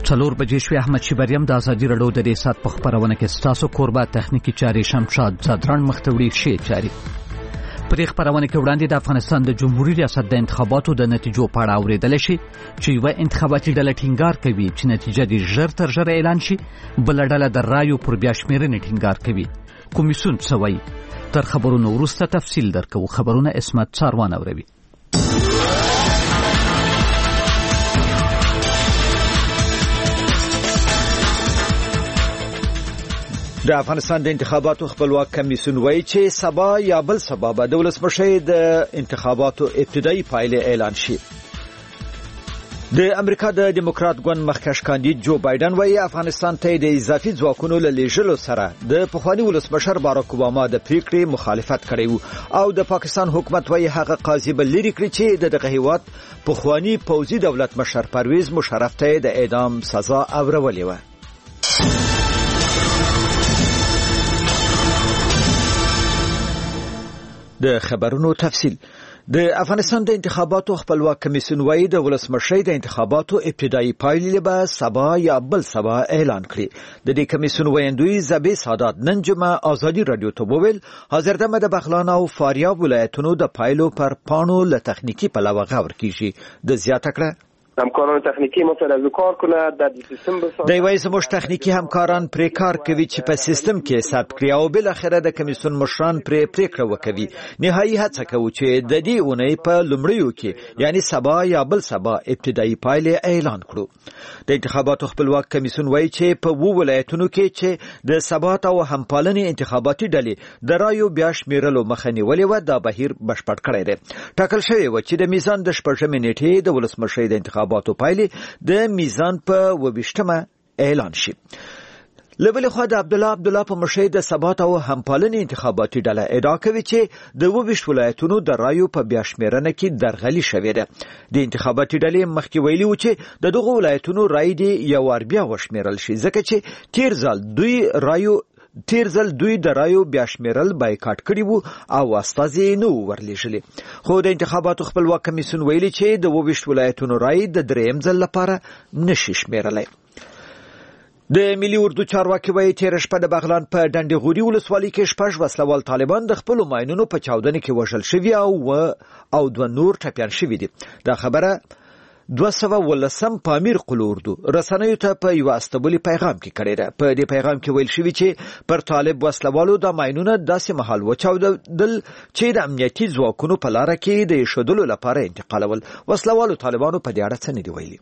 څلور بجې شوې. احمد شیبریم د ازادي راډیو د ریاست په خبرونه کې ستاسو کوربه تخنیکی چاري شمشاد زادران مختوړي شي چاري پرې خبرونه کې وړاندې د افغانستان د جمهوریت ریاست د انتخاباتو د نتیجو په اړه اوریدل شي چې یو انتخاباتي ډله ټینګار کوي چې نتیجه دې ژر تر ژره اعلان شي، بل ډله د رایو پر بیا شمیرنې ټینګار کوي. کمیسیون څه وایي؟ تر خبرونو وروسته تفصیل درکو. خبرونه اسمت څاروان اوروي. د افغانستان د انتخاباتو خپلواک کمیسیون وایي چې سبا یا بل سبا به د ولسمشر د انتخاباتو ابتدایي پایلې اعلان شي. د امریکا د دیموکرات ګوند مخکښ کاندید جو بایدن وایي افغانستان ته د اضافي ځواکونو له لیږلو سره د پخوانی ولسمشر باراک اوباما د پریکړې مخالفت کړی وو او د پاکستان حکومت وایي هغه قاضي بل لري کړی چې دغه هیواد پخوانی پوځي دولت مشر پرویز مشرف ته د اعدام سزا اورولې و. د خبرونو تفصیل. د افغانستان د انتخاباتو خپلواک کمیسیون وایي د ولسمشر د انتخاباتو ابتدایي پایلې به سبا یا بل سبا اعلان کړي. د دې کمیسیون ویاندوی زبی سادات نن جمعه ازادي رادیو ته وویل حاضردمه د بغلان او فاریاب ولایتونو د پایلو پر پاڼو له تخنیکی پلوه غور کیږي. د زیاته کړه همکاران تخنیکی ما سره از کار کنه در سیستم بسازه. د وایي زموږ تخنیکی همکاران پرې کار کوي چې په سیستم کې ثبت کړي او بل اخره د کمیسیون مشران پریکړه وکړي. نهایي هڅه کوي چې د دې اونۍ په لومړیو کې یعنی سبا یا بل سبا ابتدایي پایلې اعلان کړو. د انتخاباتو خپلواک کمیسیون وایي چې په وو ولایتونو کې چې د ثبات او همپالنې انتخاباتي ډلې د رایو بیا شمیرلو مخه نیولې و دا بهیر بشپړ کړی دی. ټاکل شوی و چې د میزان د شپږمې نیټې د ولسمشر د انتخاباتو پایلې د میزان په 28مه اعلان شي. لبل خو د عبدالله په مشهد د ثبات او همپالنې انتخاباتي ډله ادعا کوي چې د 22 ولایتونو د رایو په بیا شمیرنه کې درغلي شوې ده. د انتخاباتي ډلې مخکې ویلي و چې د دغه ولایتونو رای دی یو ور بیا وشمیرل شي ځکه چې تیر ځل دوی د رایو بیا شمیرل بایکاټ کړی وو او استازي نو ورلېږلي. خو د انتخاباتو خپلواک کمیسیون ویلي چې د 22 ولایتونو رای د دریم ځل لپاره نشي شمیرلای. د ملي اردو چارواکي وایي تیر شپه د بغلان په ډنډ غوري ولسوالۍ کې شپږ وسلوال طالبان د خپل ماینونو په چاودنه کې وژل شوي او دوه نور ټپيان شوي دي. دا خبره 213 پامیر قل اردو رسنیو ته په یو استبولي پیغام کې کړی دی. په دې پیغام کې ویل شوی چې پر طالب وسلوالو د ماینونه داسې محل وچاودل چې د امنیتي ځواکونو په لار کې د شودلو لپاره انتقالول. وسلوالو طالبانو په دې اړه څه نه دی ویلي.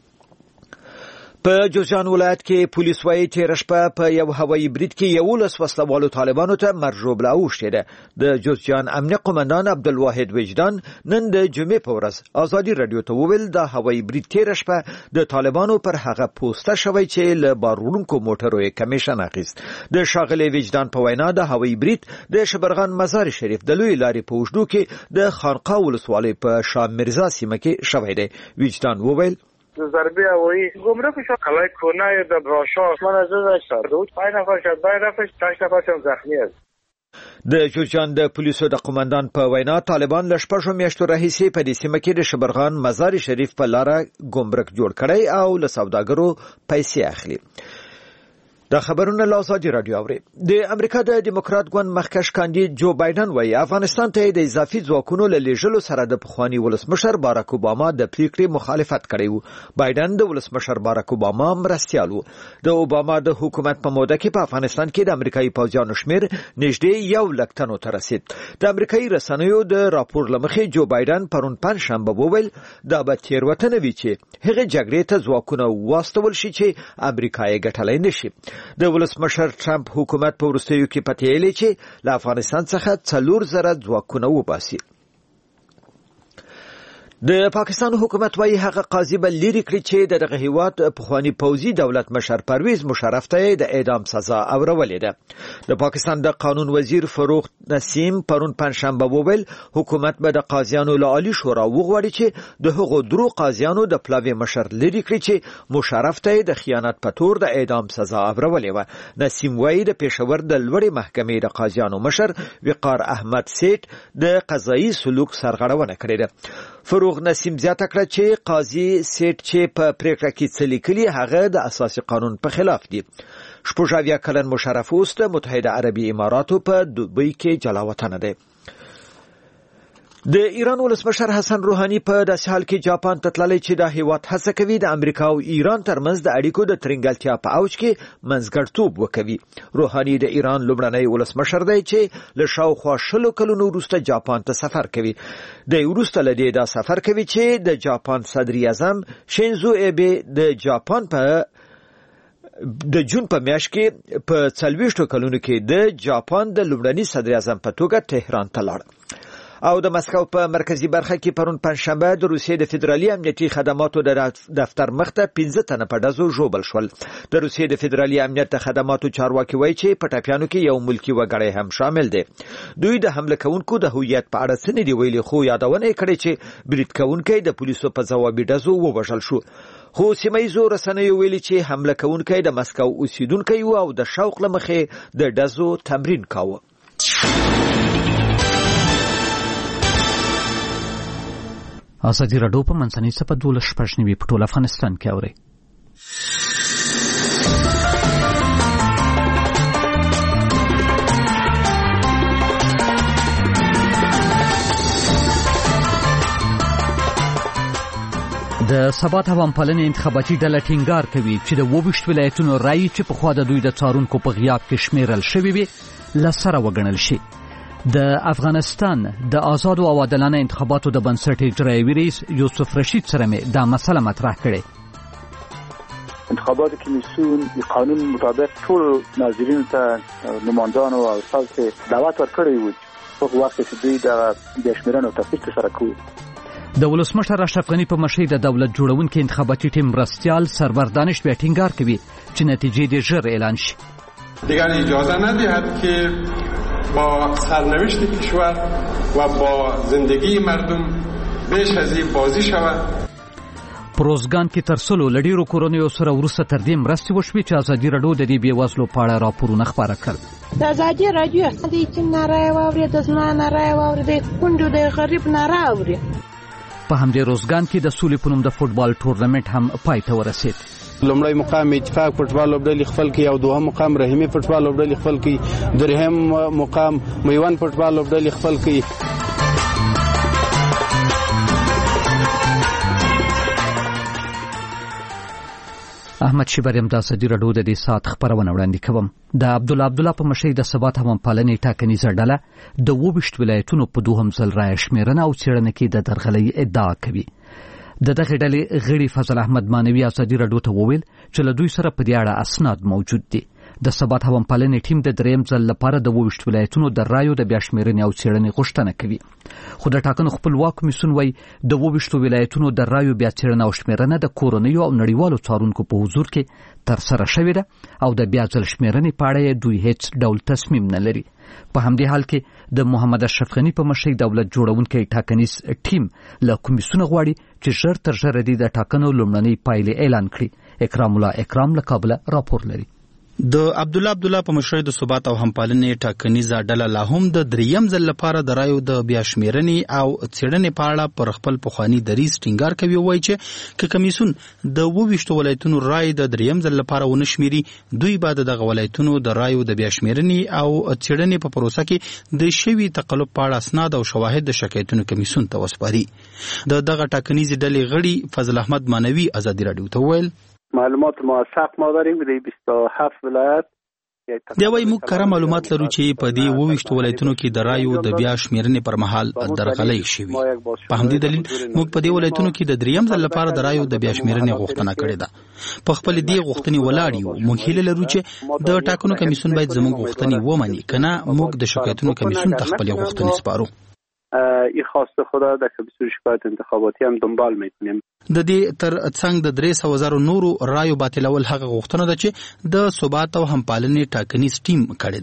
په جوزجان ولایت کې پولیس وایي تیر شپه په یو هوایي برید کې 11 وسلوالو طالبانو ته مرجوبله اوښتې ده. د جوزجان امنیه قومندان عبدالواحد وجدان نن د جمعې په ورځ ازادي رادیو ته وویل د هوایي برید تیر شپه د طالبانو پر هغه پوسټه شوی چې له باروړونکو موټرو یې کمیشن اخیست. د ښاغلي وجدان په وینا د هوایي برید د شبرغان مزار شریف د لوی لارې په اوږدو کې د خانقاه ولسوالۍ په شاه مرزا سیمه کې شوی دی. وجدان وویل ضربه هوایی گمراه شد قلعه کنه در راشا من از دو 5 نفر شد 5 نفر 6 نفر زخمی است. د جوزجان د پولیسو د قومندان په وینا طالبان له شپږو میاشتو راهیسې په دې سیمه کې د شبرغان مزار شریف په لاره ګمرک جوړ کړی او له سوداګرو پیسې اخلي. د خبرونو له ازادي رادیو اوري. د امریکا د دیموکرات ګوند مخکښ کاندید جو بایدن وایي افغانستان ته د اضافي ځواکونو له لیږلو سره د پخوانی ولسمشر باراک اوباما د پریکړې مخالفت کړی وو. بایدن د ولسمشر باراک اوباما مرستیال وو. د اوباما د حکومت په موده کې په افغانستان کې د امریکایي پوځیانو شمیر نږدې 100,000 تنو ته رسید. د امریکایي رسنیو د راپور لمخې جو بایدن پرون پنځشنبه وویل دا به تیروتنه وي چې هغه جګړې ته ځواکونه واستول شي چې امریکا یې ګټلای نشي. د ولسمشر ټرمپ حکومت په وروستیو کې پټیلې چې له افغانستان څخه 4,000 ځواکونه وباسي. د پاکستان حکومت وايي هغه قاضي بل لري کړی چې دغه هیواد پخوانی پوځي دولت مشر پرویز مشرف ته د اعدام سزا اورولې ده. د پاکستان د قانون وزیر فروغ نسیم پرون پنځشنبه وویل حکومت به د قاضیانو له عالی شورا وغواړي چې د هغو درو قاضیانو د پلاوی مشر لري کړی چې مشرف ته د خیانت په تور د اعدام سزا اورولې و. نسیم وايي د پېښور د لوړې محکمې د قاضیانو مشر وقار احمد سیټ د قضایي سلوک سرغړونه کړې ده. فروغ نسیم زیاته کړه چې قاضي سیټ چې په پریکړه کې څه لیکلي هغه د اساسي قانون په خلاف دي. 80 کلن مشرف اوس د متحده عربي اماراتو په دوبۍ کې جلا وطن دی. د ایران ولسمشر حسن روحاني په داسې حال کې جاپان ته تللی چې د هیواد هڅه کوي د امریکا او ایران ترمنځ د اړیکو د ترنګلتیا په اوج کې منځګړیتوب وکوي. روحاني د ایران لومړنی ولسمشر دی چې له شاوخوا 20 کلونو وروسته جاپان ته سفر کوي. د وروسته لدی دا سفر کوي چې د جاپان صدر اعظم شینزو ایبه د جاپان په د جون په میاشت کې په 40 کلونو کې د جاپان د لومړني صدر اعظم په توګه تهران ته لاړ. او د مسکو په مرکزی برخه کې پرون پنځشنبه د روسیې د فدرالي امنیتي خدماتو د دفتر مخته 15 تنه په ډزو ژوبل شول. د روسیې د فدرالي امنیت خدماتو چارواکي وایي چې په ټاپیانو کې یو ملکی وګړی هم شامل دی. دوی د حمله کوونکو د هویت په اړه څه نه دی ویلي، خو یادونه کړې چې برید کوونکی د پولیسو په ځوابي ډزو ووژل شو. خو سیمایزو رسنیو ویلي چې حمله کوونکی د مسکو اوسیدونکی و او د شوق لمخې د ډزو تمرین کاوه. ازادي راډیو په منځنۍ صفحه 12 په ټول افغانستان کې اوري. د ثبات عوامپالنې انتخاباتي ډله ټینګار کوي چې د 22 ولایتونو رایې چې په خوا د دوی د څارونکو په غیاب کې شمیرل شوي وي لسره وګڼل شي. د افغانستان د آزاد او عادلانه انتخاباتو د بنسټ اجرایوي رئیس یوسف رشید سره مې دا مسله مطرح کړې. انتخابات کمیسیون قانون مطابق ټول ناظرین ته نمایندان او استاد ته دعوت ورکړی و په وخت کې دوی د شمیرنې او تفتیش سره کوي. د ولسمشر اشرف غنی په مشرۍ د دولت جوړونکو انتخاباتي ټیم مرستیال سرور دانش بیا ټینګار کوي چې نتیجې دې ژر اعلان شي. دیگر اجازه ندهد که با سرنوشت کشور و با زندگی مردم بیش از این بازی شود. پروزګان کې تر څلو لډیرو کورونو سره ورسره تر دې مرستې وشوي چې ازادي راډیو د دې بیوزلو په اړه راپورونه خبره کړل. د ازادي راډیو د چې نارای واوري د زما نارای واوري د کندو د غریب نارای واوري. په همدې روزګان کې د سولې په نوم د فوټبال ټورنمنت هم پای ته ورسید. لومړی مقام اتفاق فوټبال لوبډلې خپل کې او دوهم مقام رحیمي فوټبال لوبډلې خپل کې، درهم مقام میوان فوټبال لوبډلې خپل کې. احمد شیبریم د ازادي راډیو د دې ساعت خبرونه وړاندې کوم. د عبدالله په مشرۍ د ثبات عوامپالنې ټاکنیزه ډله د 22 ولایتونو په دوهم ځل رایې شمیرنه او څېړنه کې د درغلۍ ادعا کوي. د دغه ډلې غړي فضل احمد مانوي ازادي راډیو ته وویل چې له دوی سره په دې اړه اسناد موجود دي. د ثبات عوامپالنې ټیم د دریم ځل لپاره د 22 ولایتونو د رایو د بیا شمیرنې او څېړنې غوښتنه کوي. خو د ټاکنو خپلواک کمیسیون وايي د 22 ولایتونو د رایو بیا څېړنه او شمیرنه د کورنیو او نړیوالو څارونکو په حضور کې ترسره شوې ده او د بیا ځل شمیرنې په اړه دوی هیڅ ډول تصمیم نه لري. په همدې حال کې د محمد اشرف غنی په مشرۍ دولت جوړونکو ټاکنیز ټیم له کمیسیون غواړي چې ژر تر ژره د ټاکنو لومړنۍ پایلې اعلان کړي. اکرام الله اکرام له کابل راپور لري. د عبدالله په مشرۍ د ثبات او همپالنې ټاکنیزه ډله لا هم د دریم ځل لپاره د رایو د بیا شمیرنې او څېړنې په اړه پر خپل پخواني دریځ ټینګار کوي. وایي چې کمیسیون د 22 ولایتونو رای د دریم ځل لپاره ونه شمیري، دوی به دغه ولایتونو د رایو د بیا شمیرنې او څېړنې په پروسه کې د شوي تقلب په اړه اسناد او شواهد د شکایتونو کمیسیون ته وسپاري. دغه ټاکنیزې ډلې غړي فضل احمد مانوي ازادي راډیو ته وویل معلومات موثق ما داریم د 27 ولایت دی. وایي موږ کره معلومات لرو چې په دې 22 ولایتونو کې د رایو د بیا شمیرنې پر مهال درغلۍ شوې. په همدې دلیل موږ په دې ولایتونو کې د دریم ځل لپاره د رایو د بیا شمیرنې غوښتنه کړې ده. په خپل دې غوښتنې ولاړ یو. موږ هیله لرو چې د ټاکنو کمیسیون باید زموږ غوښتنې ومني، کنه موږ د شکایتونو کمیسیون ته خپل غوښتنې سپارو. این خواسته خدا در کمیسیون شکایت انتخاباتی هم دنبال میکنیم. د دې تر څنګ د 300,000 نورو رایو باطلول هغه غوښتنه ده چې د ثبات او همپالنې ټاکنیز ټیم کړې ده.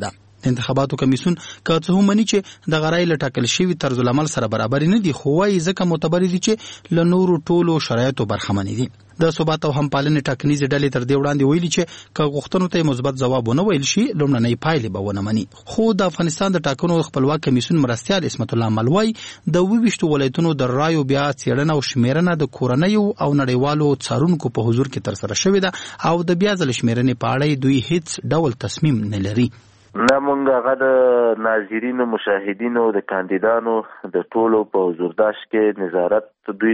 انتخاباتو کمیسیون که څه هم مني چې د غړای له ټاکل شوی طرز العمل سره برابر نه دي، خو وايي ځکه معتبر دي چې له نورو ټولو شرایطو برخمن دي. د ثبات او همپالنې ټاکنیزې ډلې تر دې وړاندې ویلي چې که غوښتنو ته مثبت ځواب ونه ویل شي لومړنۍ پایلې به ونه مني. خو د افغانستان د ټاکنو خپلواک کمیسیون مرستیال اسمت الله ملوی د 22 ولایتونو د رایو بیا څېړنه او شمیرنه د کورنیو او نړیوالو څارونکو په حضور کې ترسره شوې ده او د بیا ځل شمیرنې په اړه دوی هیڅ ډول تصمیم نه لري. نه مونږ هغه د ناظرینو مشاهدینو د کاندیدانو د ټولو په حضورداشت کې نظارت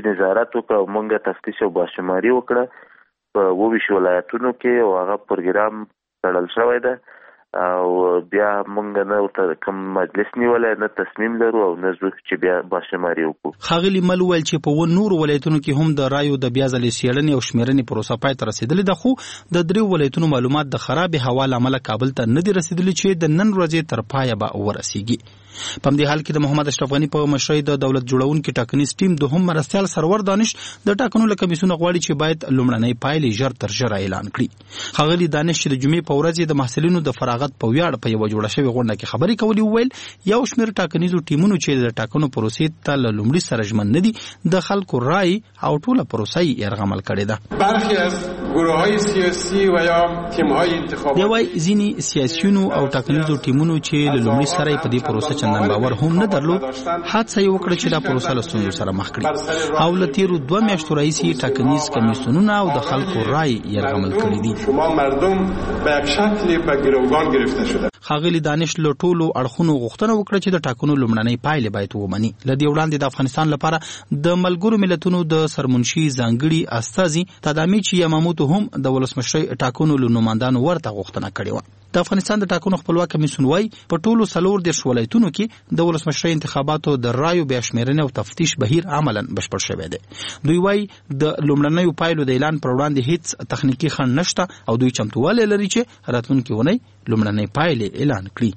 وکړ او مونږ تفتیش او باشماري وکړه په 22 ولایتونو کې او هغه پروګرام تړل شوی ده او بیا مونږ نه ورته کوم مجلس نیولای نه تصمیم لرو او نه زه چې بیا باشماري وکړو. ښاغلي مل ویل چې په نورو ولایتونو کې هم د رایو د بیا ځلې څېړنې او شمیرنې پروسه پای ته رسیدلې ده، خو د 3 ولایتونو معلومات د خراب هوا له امله کابل ته نه دي رسیدلي چې د نن ورځې تر پایه به ورسیږي. په همدې حال کې د محمد اشرف غني په مشرۍ د دولت جوړونکو ټاکنیز ټیم دوهم مرستیال سرور دانش د ټاکنو له کمیسیون غواړي چې باید لومړنۍ پایلې ژر تر ژره اعلان کړي. ښاغلي دانش چې د جمعې په ورځ د محصلینو د فراغت په ویاړ په یو جوړه شوی غونډه کې خبرې کولې وویل یو شمېر ټاکنیزو ټیمونو چې د ټاکنو پروسې ته له لومړي سره ژمن نه دي د خلکو رای او ټوله پروسه یې یرغمل کړې ده. برخی از گروه‌های سیاسی و یا تیم‌های انتخاباتی دی وایي ځینې سیاسیونو او ټاکنیزو ټیمونو چې له لومړي سره په دې پروسه چندان باور هم نه درلود حادثه یې وکړه چې دا پروسه له ستونزو سره مخ کړي او له تیرو 2 میاشتو راهیسې ټاکنیز کمیسیونونه او د خلکو رای یرغمل کړي دي. شما مردم به یک شکلی په گروگان گرفته شده. ښاغلي دانش له ټولو اړخونو غوښتنه وکړه چې د ټاکنو لومړنۍ پایلې باید ومني. له دې وړاندې د افغانستان لپاره د ملګرو ملتونو د سرمنشي ځانګړي استازي تدامي چې یماموتو هم د ولسمشرۍ ټاکنو له نوماندانو ورته غوښتنه کړې وه. د افغانستان د ټاکنو خپلواک کمیسیون وايي په ټولو 4 ولایتونو کې د ولسمشرۍ انتخاباتو د رایو بیا شمیرنې او تفتیش بهیر عملاً بشپړ شوی دی. دوی وايي د لومړنیو پایلو د اعلان پر وړاندې هیڅ تخنیکی خنډ نشته او دوی چمتووالی لري چې راتلونکي اونۍ لومړنۍ پایلې اعلان کړي.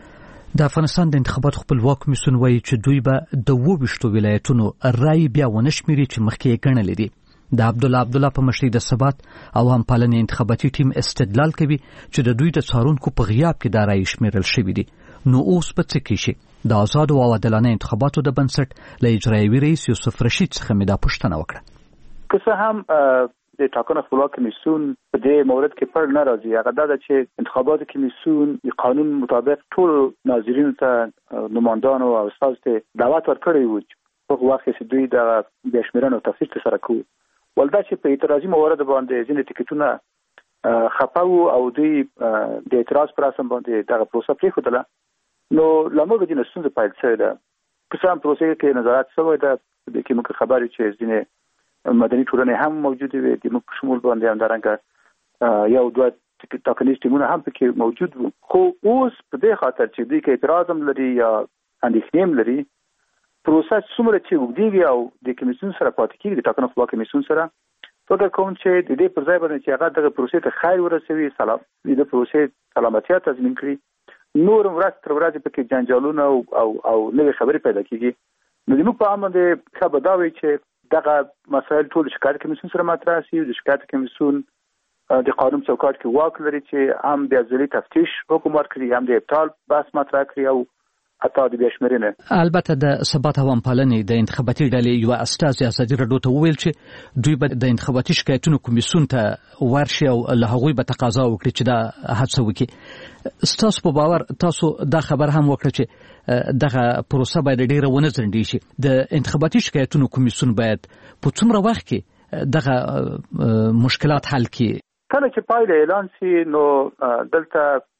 د افغانستان د انتخاباتو خپلواک کمیسیون وايي چې دوی به د 22 ولایتونو رای بیا ونشمیري چې مخکې یې ګڼلې دي. د عبدالله په مشرۍ د ثبات او همپالنې انتخاباتي ټیم استدلال کوي چې د دوی د څارونکو په غیاب کې دا رایې شمیرل شوي دي. نو اوس به څه کیږي؟ د آزادو او عادلانه انتخاباتو د بنسټ له اجرایوي رئیس یوسف رشید څخه مې دا پوښتنه وکړه. که څه هم د ټاکنو خپلواک کمیسیون په دې مورد کې پر نه راځي، هغه دا چې انتخاباتو کمیسیون د قانون مطابق ټول ناظرینو ته نمایندانو او استازو ته دعوت ورکړی و په وخت کې دوی د بیا شمیرنې او تفتیش سره کوي. ولدا چې په اعتراضي موارد باندې ځینې ټکټونه خپاو او دوی د اعتراض پر اساس باندې دغه پروسه پریښودله، نو لمغه د نسونو پیل شوی ده. که څه هم پروسه کې نظارت شوی ده، د کومه خبرې چې ځینې مدني ټولنې هم موجود وي، د موږ شمول باندې هم درنګ یو دوه ټاکنیز ټیمونه هم پکې موجود وو. خو اوس په دې خاطر چې دوی کې اعتراض هم لري یا اندېښنې هم لري، پروسه څومره چې وګړي او د کمیسیون سره پاتې کیږي، د ټاکنو خپلواک کمیسیون سره فکر کوم چې د دې پر ځای باندې چې هغه دغه پروسې ته خیر ورسوي، د پروسې سلامتیا تضمین کړي، نور ورځ تر ورځې پکې جنجالونه او نوې خبرې پیدا کیږي. نو موږ په عام باندې ښه به دا وي چې دغه مسایل ټول د شکایت کمیسیون سره مطرح شي. د شکایت کمیسیون د قانون چوکاټ کې واک لري چې هم بیا ځلي تفتیش حکم ورکړي، هم د ابطال بحث مطرح کړي او حتی د بیا شمیرنې. البته د ثبات او همپالنې د انتخاباتي ډلې یو استازي ازادي راډیو ته وویل چې دوی به د انتخاباتي شکایتونو کمیسیون ته ورشي او له هغوی به تقاضا وکړي چې دا هڅه وکړي. ستاسو په باور تاسو دا خبر هم وکړه چې دغه پروسه باید ډیره ونه ځنډي شي؟ د انتخاباتي شکایتونو کمیسیون باید په څومره وخت کې دغه مشکلات حل کړي؟ کله چې پایله اعلان شي نو دلته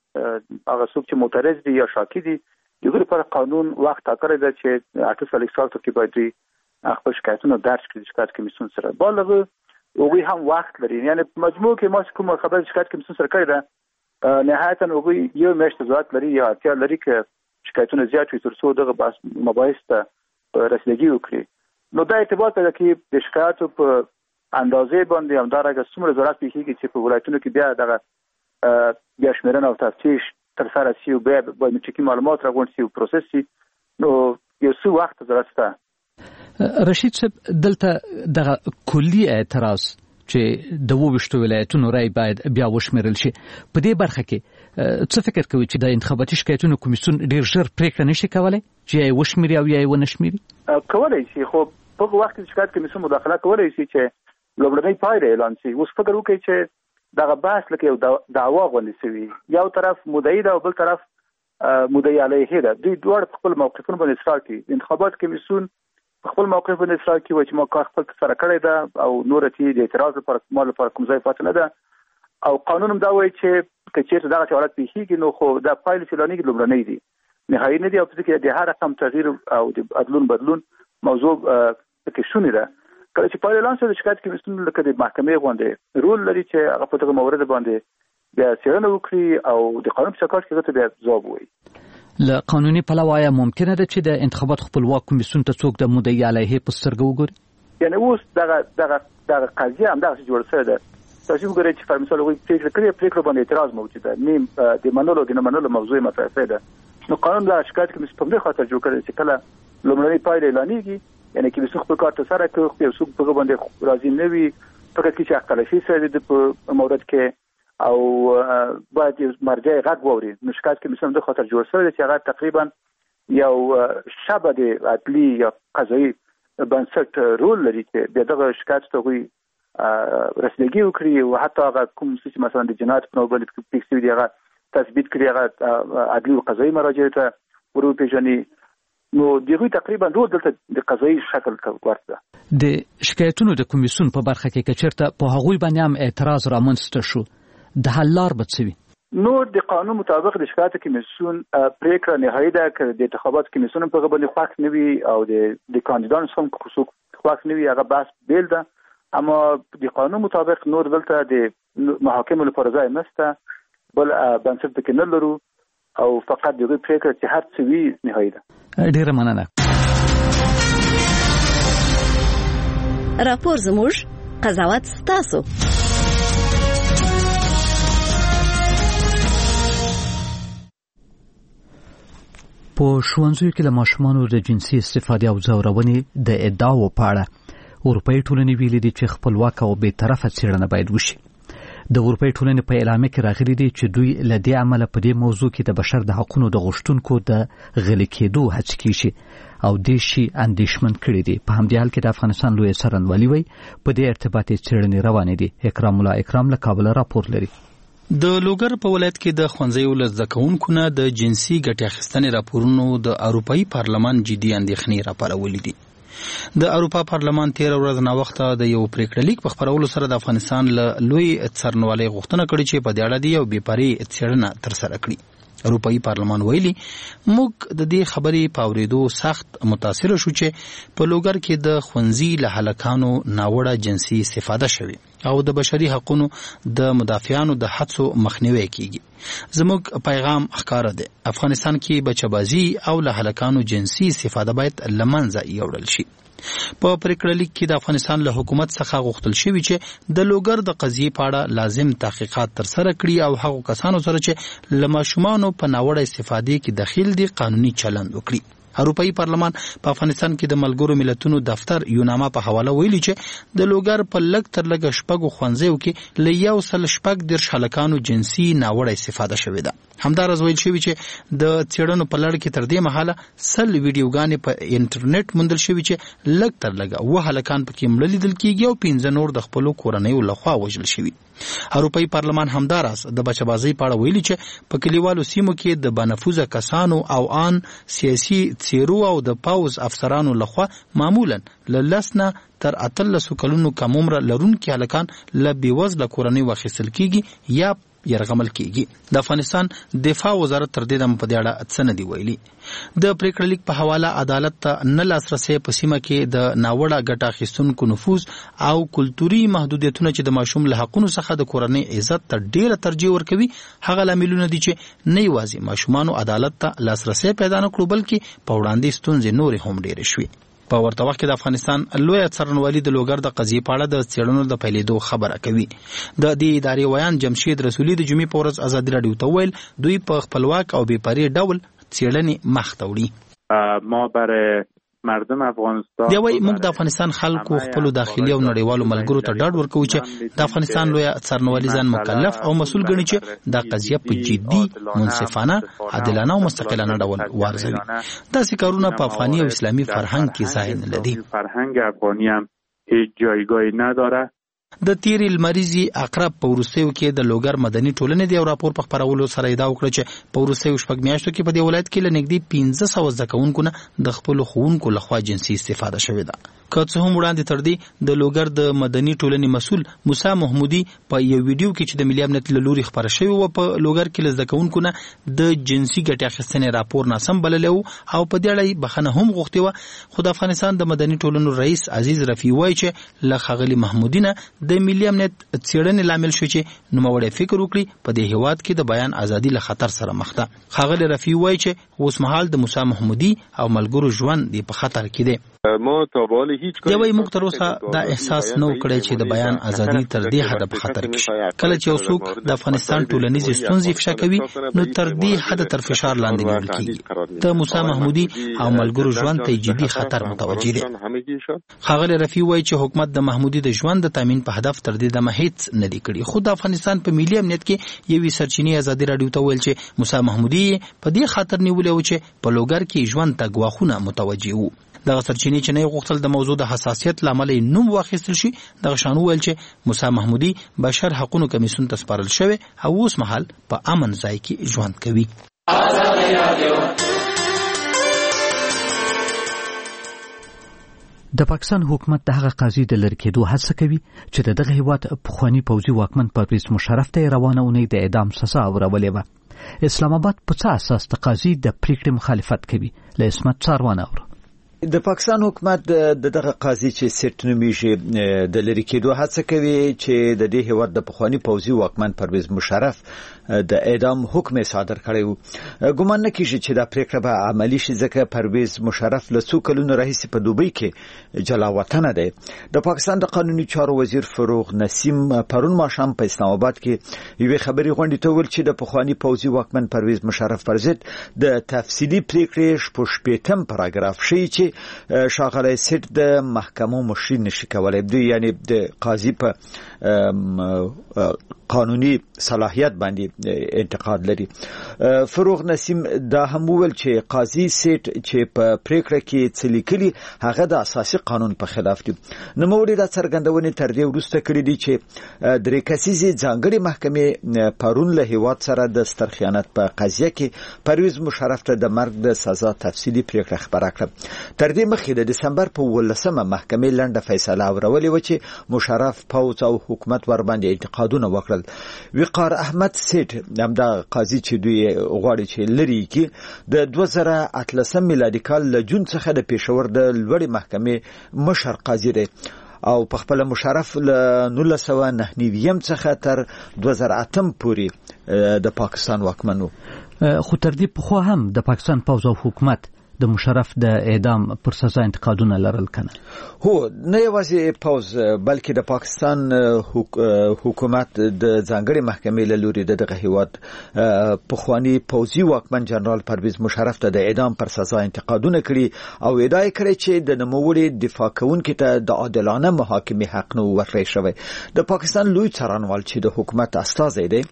هغه څوک چې معترض دي یا شاکی دي دغه لپاره قانون وخت ټاکلی دی چې 48 ساعت کې باید دوی خپل شکایتونه درج کړي شکایت کمیسیون سره. بالغه هغوی هم وخت لري، یعنی مجموع کې ما کوم خبر شکایت کمیسیون سره کړی ده، نهایتا هغوی یو میاشت ضرورت لري یا اړتیا لري چې شکایتونه زیات وي تر څو دغه مباحث ته رسیدګي وکړي. نو دا اعتبار پیدا کوي د شکایتو په اندازې باندې همدارنګه څومره ضرورت پیښیږي چې په ولایتونو کې بیا دغه بیا شمیرنه او تفتیش تر سره شي او بیا بایومټریکي معلومات راغونډ شي او پروسس شي، نو یو څه وخت ضرورت شته. رشید صاحب دلته دغه کلی اعتراض چې د 22 ولایتونو رای باید بیا وشمیرل شي، په دې برخه کې څه فکر کوي چې د انتخاباتي شکایتونو کمیسیون ډیر ژر پریکړه نشي کولای چې یې وشمېري او یې ونشمېري؟ کولای شي، خو په وخت کې شکایت کمیسیون مداخله کولای شي چې لومړنۍ پایله اعلان شي. اوس فکر وکړئ چې دغه بحث لکه یو دعوا غوندې شوي، یو طرف مدعي ده او بل طرف مدعي علیه ده. دوی دواړه خپل موقفونه باندې اصرار کوي. انتخابات کمیسیون خپل موقف باندې اصرار کوي چې ما کار خپل سره کړی ده او نور ته د اعتراض لپاره کومه لپاره کوم ځای پاتې نه ده. او قانون هم دا وایي چې کچېرته دغه حالت پیښیږي نو خو دا پایلې چې اعلانېږي لومړنۍ دي، نهایي نه دي، او په دې کې د هر رقم تغییر او د عدلون بدلون موضوع پکې شونې ده. کله چې پایله اعلان شوه د شکایت کمیسیون لکه د محکمې غوندې رول لري چې هغه په دغه مورد باندې بیا څېړنه وکړي او د قانون په چوکاټ کې ورته بیا ځواب ووایي. له قانوني پلوه آیا ممکنه ده چې د انتخابات خپلواک کمیسیون ته څوک د مدعي علیه په سترګه وګوري؟ یعنې اوس دغه قضیه همدغسې جوړه شوې ده. تاسو وګورئ چې پر مثال هغوی پرېکړه کړې، پرېکړه باندې اعتراض موجود ده، د منلو د نه منلو موضوع مطرح شوې ده. نو قانون د شکایت کمیسیون په دې خاطر جوړ کړی چې کله لومړنۍ پایله اعلانېږي، یعنی کمیسیون خپل کار ته سره کوي، خو څوک په باندې راضي نه وي، فکر کوي چې اختلافي شوی دی په مورد کې او باید مرجع غږ واوري. نو شکایت کمیسیون د خاطر جوړ شوی دی چې هغه تقریبا یو شبه د عدلي یا قضایي بنسټ رول لري چې د دغه شکایت ته وي رسیدګي وکړي او حتی هغه کوم څه مثلا د جنایت په نوم باندې پیښ شوي دي هغه تثبیت کړي، هغه عدلي او قضایي مراجع ته وروپېژني. نو دغه تقریبا ټول دلته د قضایي شکل ورته. د شکایتونو د کمیسیون په برخه کې کچرته په هغوی باندې هم اعتراض رامنځته شو، د حل لار به څه وي؟ نو د قانون مطابق د شکایت کمیسیون پریکړه نهایي ده که د انتخابات کمیسیون په غوښتنه خوښ نه وي او د کاندیدانو سم خوښ نه وي، هغه بحث بیل ده. اما د قانون مطابق نور دلته د محاکمو لپاره ځای نشته، بل بنسټ پکې نه لرو او فقط دغه پریکړه چې هر څه وي نهایي ده. ډیره مننه. راپور زموږ، قضاوت ستاسو. په ښوونځیو کې له ماشومانو د جنسي استفادې او ځورونې د ادعاو په اړه اروپایي ټولنې ویلي دي چې خپلواک او بیطرفه څېړنه باید وشي. د اروپایي ټولنې په اعلامیه کې راغلي دي چې دوی له دې عمله په دې موضوع کې د بشر د حقوقو د غوښتونکو د غلي کېدو هڅې کیږي او دې شي اندېښمن کړي دي. په همدې حال کې د افغانستان لوی څارنوالي وایي په دې ارتباطي څېړنې روانې دي. اکرام الله اکرام له کابل راپور لري. د لوګر په ولایت کې د ښوونځیو له زده کوونکو نه د جنسي ګټې اخیستنې راپورونو د اروپایي پارلمان جدي اندېښنې راپارولې دي. د اروپا پارلمان 13 ورځ نا وخته د یو پریکړه لیک په خبرولو سره د افغانستان له لوی څارنوالۍ غوښتنه کړې چې په دې اړه د یو بېپاري څېړنه ترسره کړي. اروپایي پارلمان ویلي موږ د دې خبرې په اورېدو سخت متاثره شو چې په لوګر کې د ښوونځي له هلکانو ناوړه جنسي استفاده شوې او د بشري حقوقو د مدافعانو د هڅو مخنیوي کیږي. زموږ پیغام ښکاره دی، افغانستان کې بچه‌بازي او له هلکانو جنسي استفاده باید له منځه یوړل شي. په پریکړه لیک کې د افغانستان له حکومت څخه غوښتل شوی چې د لوګر د قضیې په اړه لازم تحقیقات ترسره کړي او هغو کسانو سره چې له ماشومانو په ناوړه استفادې کې دخیل دي قانوني چلند وکړي. اروپایي پارلمان په افغانستان کې د ملګرو ملتونو دفتر یوناما په حواله ویلي چې د لوګر په لږ تر لږه شپږو ښوونځیو کې له 114 هلکانو جنسي ناوړه استفاده شوې ده. همداراز ویل شوی چې د څېړنو په لړ کې تر دې مهاله 100 ویډیوګانې په انټرنیټ موندل شوي چې لږ تر لږه 9 هلکان پکې مړه لیدل کېږي او 15 نور د خپلو کورنیو لخوا وژل شوي. اروپایي پارلمان همداراز د بچه‌بازۍ په اړه ویلي چې په کلیوالو سیمو کې د بنفوذه کسانو او آن سیاسي څیرو او د پاوز افسرانو لخوا معمولا له 10 نه تر 18 کلونو کم عمر لرونکي هلکان له بېوزله کورنۍ واخیستل کېږي یا يرغمل کېږي. د افغانستان دفاع وزارت تر دې دمه په دې اړه څه نه دی ویلي. د پریکړه لیک په حواله عدالت ته نه لاسرسي په سیمه کې د ناوړه ګټه اخیستونکو نفوذ او کلتوري محدودیتونه چې د ماشوم له حقونو څخه د کورنۍ عزت ته ډیره ترجیح ورکوي هغه لاملونه دي چې نه یوازې ماشومانو عدالت ته لاسرسي پیدا نه کړو بلکې په وړاندې ستونزې نورې هم ډیرې شوې. په ورته وخت کې د افغانستان لوی څارنوالي د لوګر د قضیې په اړه د څېړنو د پیلېدو خبره کوي. د دې ادارې ویان جمشید رسولي د جمعې په ورځ ازادي راډیو ته ویل دوی په خپلواک او بېپاري ډول څېړنې مخ ته وړي. ما برای مردم افغانستان دی وای موږ د افغانستان خلکو خپل داخلي او نړیوالو ملګرو ته ډاډ ورکوو چې د افغانستان لوی څارنوالي ځان مکلف او مسؤل ګڼي چې دا قضیه په جدي منصفانه عادلانه او مستقلانه ډول وارزوي. داسې کارونه په افغاني او اسلامي فرهنګ کې ځای نه لري. فرهنگ افغانی هم هیڅ جایگاهی نداره. د تیری لمریزي عقرب په وروستیو کې د لوګر مدني ټولنې د راپور په خبرولو سره ادعا وکړه چې په وروستیو شپږ میاشتو کې په دې ولایت کې لنګدي 1500 زده کوونکو نه د خپل ښوونکو لخوا جنسي استفاده شوې ده. که څه هم وړاندې تر دې د لوګر د مدني ټولنې مسؤل موسی محمودي په یو ویډیو کې چې د ملي امنیت له لوري خبره شوی و په لوګر کې لزده کوونکو نه د جنسي ګټې اخیستنې راپور ناسم بللی و او په دې اړه بخښنه هم غوښتې وه. خو د افغانستان د مدني ټولنو رئیس عزیز رفیع وایي چې له ښاغلي محمودي نه د ملي امنیت څېړنې لامل شو چې نوموړی فکر وکړي په دې هیواد کې د بیان ازادي له خطر سره مخ ده. ښاغلي رفیع وایي چې اوس مهال د موسی محمودي او ملګرو ژوند په خطر کې دی. دی وایي موږ تر اوسه دا احساس نه کړی چې د بیان ازادي تر دې حده په خطر کې شي. کله چې یو څوک د افغانستان ټولنیزې ستونزې افشا کوي نو تر دې حده تر فشار لاندې نیول کېږي. د موسی محمودي او ملګرو ژوند ته جدي خطر متوجه دي. ښاغلي رفیع وایي چې حکومت د محمودي د ژوند د تامین په هدف تر دې دمه هیڅ نه دی کړی. خو د افغانستان په ملي امنیت کې یوې سرچینې ازادي راډیو ته ویل چې موسی محمودي په دې خاطر نیولی و چې په لوګر کې ژوند ته ګواښونه متوجه وو. دغه سرچینې چې نه غوښتل د موضوع د حساسیت لامل نوم واخیستل شي. دغه شان ویل چې موسی محمودي بشر حقوقو کمیسیون ته سپارل شوی او اوس مهال په امن ځای کې ژوند کوي. د پاکستان حکومت د هغه قاضي د لری کېدو هڅه کوي چې دغه هیواد پخوانی پوځي واکمن پرویز مشرف ته روانه اونۍ د اعدام سزا ورولې و. اسلام آباد په څه اساس د قاضي د پریکړې مخالفت کوي؟ له اسمت څاروانه اور د پاکستان حکومت دغه قاضي چې سیټ نومیږي د لری کېدو هڅه کوي چې د دې هیواد د پخوانی پوځي واکمن پرویز مشرف د اعدام حکم صادر کړی و. ګومان نه کیږي چې دا پریکړه به عملی شي ځکه پرویز مشرف له څو کلونو راهیسې په دوبۍ کې جلا وطن دی. د پاکستان د قانوني چارو وزیر فروغ نسیم پرون ماښام په اسلام آباد کې یوې خبري غونډې ته ویل چې د پخوانی پوځي واکمن پرویز مشرف پر ضد د تفصیلي پریکړې شپږم پاراګراف شي چې ښاغلی سیټ د محکمو مشري نشي کولای. دوی یعنی د قاضي په قانوني صلاحیت باندې انتقاد لري. فروغ نسیم دا هم ویل چې قاضي سیټ چې په پریکړه کې څه لیکلي هغه د اساسي قانون په خلاف دي. نوموړي دا څرګندونې تر دې وروسته کړې دي چې درې کسیزې ځانګړې محکمې پرون له هیواد سره د ستر خیانت په قضیه کې پرویز مشرف ته د مرګ د سزا تفصیلي پریکړه خبره کړه. تر دې مخکې د دسمبر په 18مه محکمې لنډه فیصله اورولې و چې مشرف پوځ او حکومت ور باندې انتقادونه وکړل. وقار احمد سیټ همدا قاضي چې دوی غواړي چې لري کې د 2013 میلادي کال له جون څخه د پېښور د لوړې محکمې مشر قاضي دی او په خپل مشرف له 1999 څخه تر 2008 پورې د پاکستان واکمنو. خو تر دې په خو هم د پاکستان پوځ او حکومت د مشرف د اعدام پر سزا انتقادونه لرل کنه. هو نه یوازې پوز بلکې د پاکستان حکومت د ځانګړي محکمې له لوري دغه هیواد پخوانی پوځي واکمن جنرال پرویز مشرف ته د اعدام پر سزا انتقادونه کړي او ادعا کړې چې د نوموړي دفاع کوونکو ته د عادلانه محاکمې حق نه ورکړی شوی. د پاکستان لوی څارنوال چې د حکومت استازی دی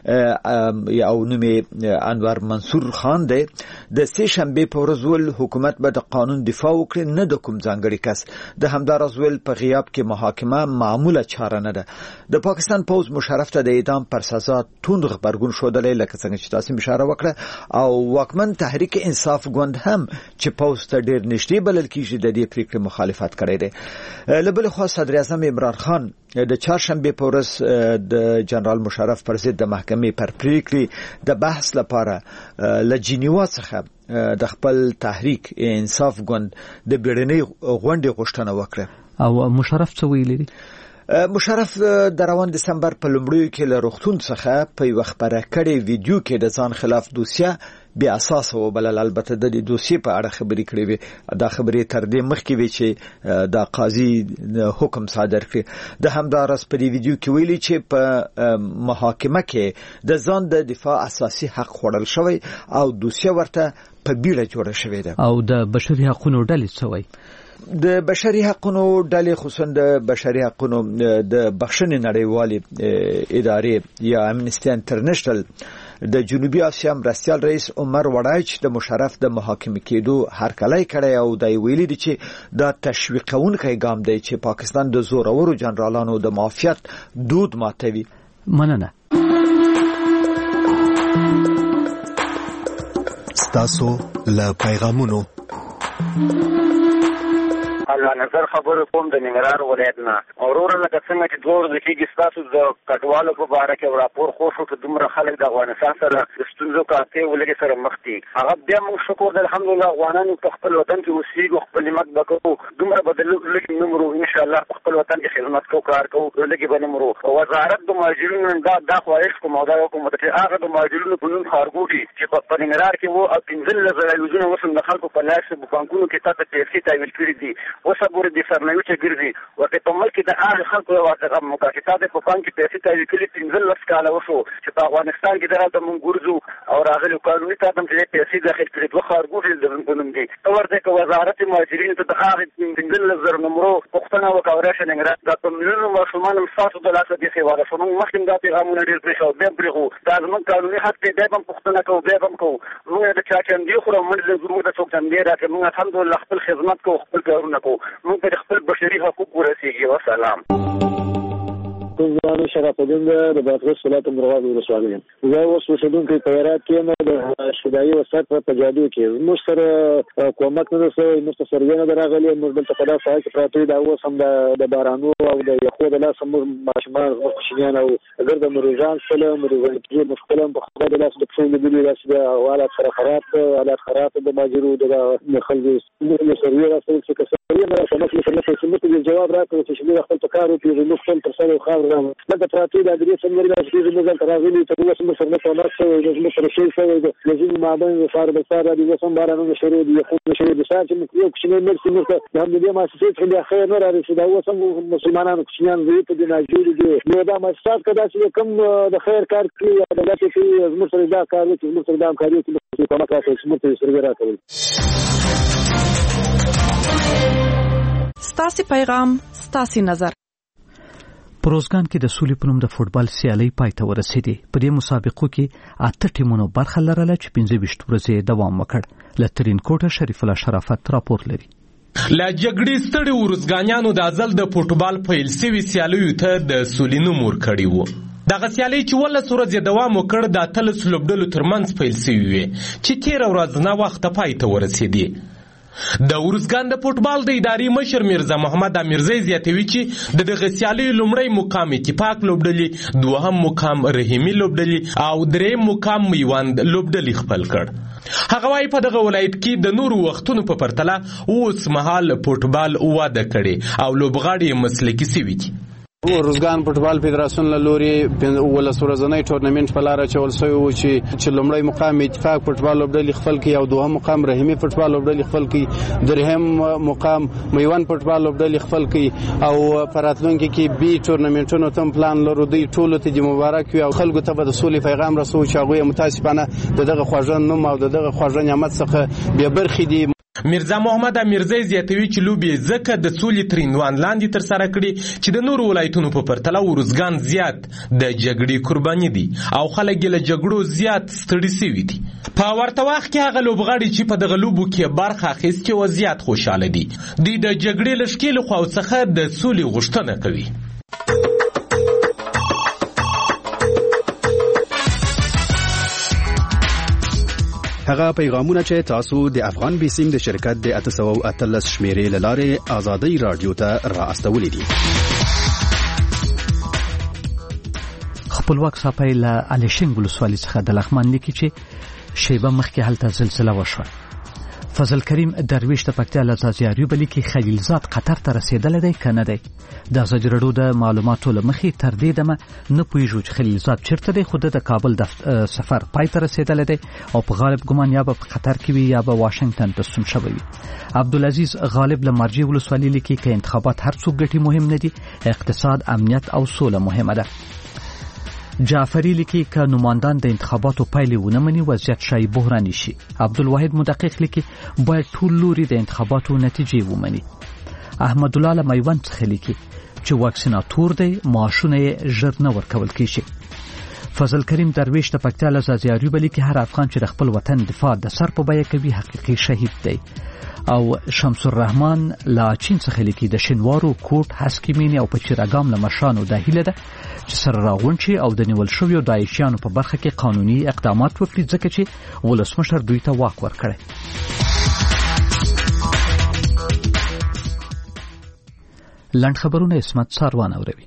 او نوم انور منصور خان دی د سه شنبه په ورځ حکومت به د قانون دفاع وکړي نه د کوم ځانګړي کس. د همداراز ویل په غیاب کې محاکمه معموله چاره نه ده. د پاکستان پوځ مشرف ته د اعدام پر سزا توند غبرګون ښودلی لکه څنګه چې تاسو اشاره وکړه او واکمن تحریک انصاف ګوند هم چې پوځ ته ډیر نږدې بلل کیږي د دې پریکړې مخالفت کړی دی. له بل خوا صدر اعظم عمران خان د چهارشنبه په ورځ د جنرال مشرف پر ضد د محکمې پر پریکړې د بحث لپاره له جنیوا څخه د خپل تحریک انصاف ګوند د بیړنۍ غونډې غوښتنه وکړه. او مشرف څه ویلي دي؟ مشرف د روان دسمبر په لومړیو کې له روغتون څخه په یو خبره کړي ویډیو کې د ځان خلاف دوسیه بی اساس و بلل. البته د دې دوسیې په اړه خبرې کړې وي. دا خبرې تر دې مخکې وي چې د قاضي حکم صادر کړي. د همداراز په دې ویډیو کې ویلي چې په محاکمه کې د ځان د دفاع اساسي حق خوړل شوی او دوسیه ورته په بیړه جوړه شوې ده. او د بشري حقوقو ډلې څه وایي؟ د بشري حقوقو ډلې خصوصا د بشري حقوقو د بخښنې نړیوالې ادارې یا امنیسټي انټرنیشنل د جنوبي اسیا مرستیال رئیس عمر وړایچ د مشرف د محاکمه کېدو هرکلی کړی او د ویلي دي چې دا تشویقونکی ګام دی چې پاکستان د زورورو جنرالانو د معافیت دود ماتوي. مننه. ستاسو له پیغامونو الله نظر خبرو کوم د ننګرهار ولایت نه اورور لکه څنګه چې دوه ورځې کېږي ستاسو د کډوالو په باره کې راپور خور شو چې دومره خلک د افغانستان سره د ستونزو کاته ولګي سره مخ دي. هغه بیا موږ شکر الحمدلله افغانانو په خپل وطن کې اوسېږو، خپل نعمت وکړو، دومره بدل لکه نمرو ان شاء الله په خپل وطن کې خدمت کوو، کار کوو، لکه به نمرو. وزارت د مهاجرینو دا خواهش کوم او دا حکومت چې هغه د مهاجرینو په نوم خارګوټي چې په ننګرهار کې وو او 15 لوزونه وسم د خلکو په لاس په بانکونو کې تاسو پیسې تحویل کړې دي وسبور دي سرنوي چې ګرځي ورته په ملک د هغه خلکو واقعا مکافات په بانک کې پیسې تحویل کړې 15 کاله وشو چې په افغانستان کې دغه د منګورزو او راغلي قانوني تاسو ته پیسې داخل کړې دوه خارګوټي د بنوم دي ورته کو وزارت مهاجرین ته د هغه 15 نمبر پښتنه وکاورې شنګره د تمنونو مشمول مساعد د لاسه دي خو دا څنګه مخکې دا پیغامونه ډیر پېښو به برغو دا زموږ قانوني حق ته دغه پښتنه کو به هم کو موږ د چا چې دی خو موږ د زموږ د څوک څنګه راځي موږ الحمدلله خپل خدمت کو خپل کارونه کو موږ د خپل بشري حقوق ورسېږي. والسلام. زه شرف الدین د بادغیس ولایت مرغاب ولسوالۍ زه اوس اوسېدونکی په هرات کې نه د شدایي وسایط په جادو کې موږ سره کومک نه رسوي، موږ سره نه راغلي، موږ دلته په داسې حال کې پراته دا اوس هم د بارانو او د یخو د لاس موږ ماشومان کوچنیان او اگر د مریضان سره مریضان کې مشکل په خپل د لاس د څو لګري داسې د حالات سره حالات خراب د ماجرو د خلکو د سروي راځي چې کسرې نه راځي چې جواب راکړي چې موږ خپل کارو کې موږ خپل ترسره خو لکه پراتی د دې څنګه راځي چې موږ تراغلي ته موږ سره نه کوو چې موږ سره شي شوی د لږه مابین فار د فار د وسم بارانو شروع دي خو شروع دي چې موږ یو کوچنی مرسي موږ د دې مؤسسې څخه د خیر نه راځي دا وسم مسلمانانو کوچنیان وي په دې ناجوړ دي نو دا مؤسسات کدا چې کوم د خیر کار کوي دا چې موږ سره دا کار کوي موږ سره دا کار کوي چې کومه کار کوي موږ سره راکوي. ستاسو پیغام ستاسو نظر. پروزګان کې د سولې په نوم د فوټبال سیالي پای ته ورسېدې. په دې مسابقو کې 8 ټیمونو برخه لرله چې 15 ورځې دوام وکړ. لترین کوټه شریف الله شرافت راپور لري. لا جګړې ستړي ورزګانیانو د ازل د فوټبال پیل سوي سیالیو ته د سولې نوم ورکړی و. دغه سیالي چې ولس ورځې دوام وکړ د اتلس لوبډلو ترمنځ پیل سوي وې چې 13 ورځې نه وخت پای ته ورسېدې. د ورزګان د فوټبال د اداري مشر میرزا محمد امیرزی زیاتوي چې دغه سیالي لومړی مقام اتفاق لوبډلې، دوهم مقام رحیمي لوبډلې او دریم مقام میوند لوبډلې خپل کړ. هغه وايي په دغه ولایت کې د نورو وختونو په پرتله اوس مهال فوټبال واده کړي او لوبغاړي مسلکي سوي دي. روزګان فوټبال فدراسیون له لوري ولس ورځنی ټورنمنت په لار چول شوی و چې لومړی مقام اتفاق فوټبال لوبډلې خپل کړي او دوهم مقام رحیمي فوټبال لوبډلې خپل کړي، درهم مقام میوان فوټبال لوبډلې خپل کړي او پراتلونکو کې بي ټورنمنټونو تم پلان لرو دی ټول ته مبارک وي او خلکو ته د سولې پیغام رسو چې هغه متاسفانه دغه خواږه نوم او دغه خواږه نعمت څخه به برخې دي. میرزا محمد امیرزی زیاتوي چې لوبي زکه د سولې ترینوان لاندې تر سره کړي چې د نورو ولایتونو په پرتله ورزګان زیات د جګړې قرباني دي او خلک له جګړو زیات ستړي شوي دي. په ورته وخت کې هغه لوبغاړي چې په دغه لوبو کې برخه اخیستي او زیات خوشاله دي دوی د جګړې له ښکېلو خواو څخه د سولې غوښتنه کوي. هغه پیغامونه چې تاسو د افغان بیسیم د شرکت د 813 شمیرې لاره آزادۍ رادیو ته را استولې دي. خپلواک صاحب له الیشنګ ولسوالۍ څخه د لغمان لیکي چې شیبه مخکې هلته زلزلہ وشوه. فضل کریم درویش د پکتیا له زازیاریو بلی کې خلیلزاد قطر ته رسیدل دی کنه دی. د ازادي راډیو د معلوماتو لمخې تر دې دمه نه پوهیږو چې خلیلزاد چیرته دی، خو د کابل د سفر پای ته رسیدل دی او په غالب ګمان یا به په قطر کې وي یا به واشنگټن ته ستون شوی وي. عبدالعزیز غالب له مرجع ولسوالۍ لیکي چې انتخابات هر څوک ګټي مهم نه دي، اقتصاد، امنیت او سوله مهمه ده. جعفری لیکي که نمایندان د انتخاباتو پایلې ونه مني وضعیت شای بحراني شي. عبدالواحد مدقق لیکي باید ټول لوري د انتخاباتو نتیجې ومني. احمد الله له میوند څخه لیکي چې واکسیناتور دی معاشونه یې ژر نه ورکول کیږي. فضل کریم درویش د پکتیا له زازیاري بلی کې هر افغان چې د خپل وطن دفاع د سر په بیه کوي حقیقي شهید دی. او شمس الرحمن لا چین څخه لیکي د شینوارو کوټ هسکیمینی او پچیراګام له مشانو د هیله ده چې سره راغون شي او د نیول شویو داعشیانو په برخه کې قانوني اقدامات وکړي ځکه چې ولسمشر دوی ته واک ورکړي. لنډ خبرونه اسمت ساروان اوروي.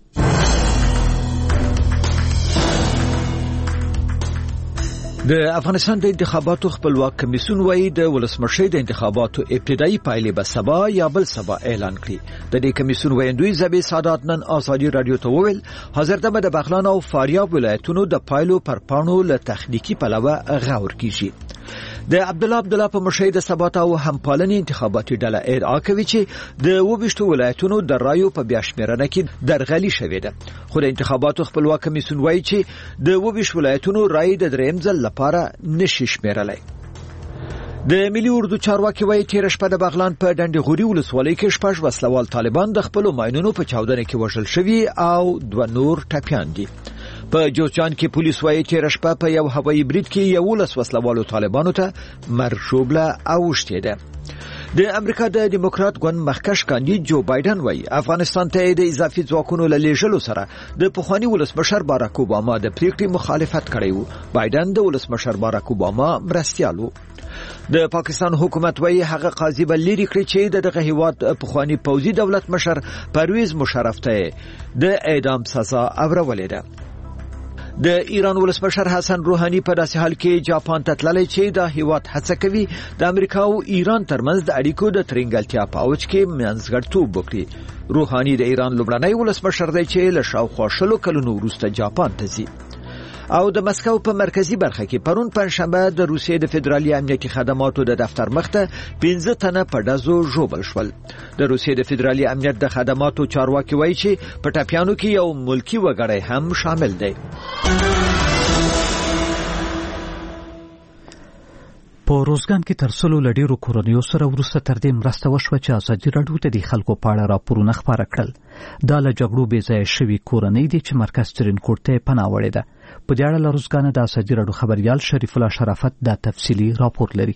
د افغانستان د انتخاباتو خپلواک کمیسیون وایي د ولسمشر د انتخاباتو ابتدایي پایلې به سبا یا بل سبا اعلان کړي. د دې کمیسیون ویاندوی زبی سادات نن آزادي رادیو ته وویل حاضردمه د بغلان او فاریاب ولایتونو د پایلو پر پاڼو له تخنیکی پلوه غور کیږي. د عبدالله په مشهد ثبات او همپالنې انتخاباتي ډله ادعا کوي چې د 22 ولایتونو د رایو په بیا شمیرنه کې درغلي شوې ده. خو د انتخاباتو خپلواک کمیسیون وایي چې د 22 ولایتونو رای د دریم ځل لپاره نشي شمیرلای. د ملي اردو چارواکي وایي تیر شپه د بغلان په ډنډ غوري ولسوالۍ کې شپږ وسلوال طالبان د خپل ماینونو په چاودنه کې وژل شوي او 2 نور ټپيان دي. په جوزجان کې پولیس وایي تیر شپه په یو هوایي برید کې 11 وسلوالو طالبانو ته مرشوبله اوښتې ده. د امریکا د دیموکرات ګوند مخکښ کاندید جو بایدن وایي افغانستان ته د اضافي ځواکونو له لیږلو سره د پخوانی ولسمشر باراک اوباما د پریکړې مخالفت کړی و. بایدن د ولسمشر باراک اوباما مرستیال و. د پاکستان حکومت وایي هغه قاضي بل لري کړی چې دغه هیواد پخوانی پوځي دولت مشر پرویز مشرف ته د اعدام سزا اورولې ده. د ایران ولسمشر حسن روحاني په داسې حال کې جاپان ته تللی چې د هیواد هڅه کوي د امریکا او ایران ترمنځ د اړیکو د ترنګلتیا په اوج کې منځګړیتوب وکړي. روحاني د ایران لومړنی ولسمشر دی چې له شاوخوا 20 کلونو وروسته جاپان ته ځي. او د مسکو په مرکزی برخه کې پرون پنځشنبه د روسیې د فدرالي امنیتي خدماتو د دفتر مخته 15 تنه په ډزو ژوبل شول. د روسیې د فدرالي امنیت د خدماتو چارواکي وایي چې په ټپیانو کې یو ملکی وګړی هم شامل دی. په روزګان کې ترسلو لډیرو کورنیو سره ورسته تر دې مرسته وشوه چې ازادي راډیو ته د خلکو په اړه راپورونه خپاره کړل. دا له جګړو بې ځایه شوي کورنۍ دي چې مرکز ترینکوټ ته پناه وړې ده. په دې اړه له روزګان د ازادي راډیو خبريال شریف الله شرافت دا تفصیلی راپور لري.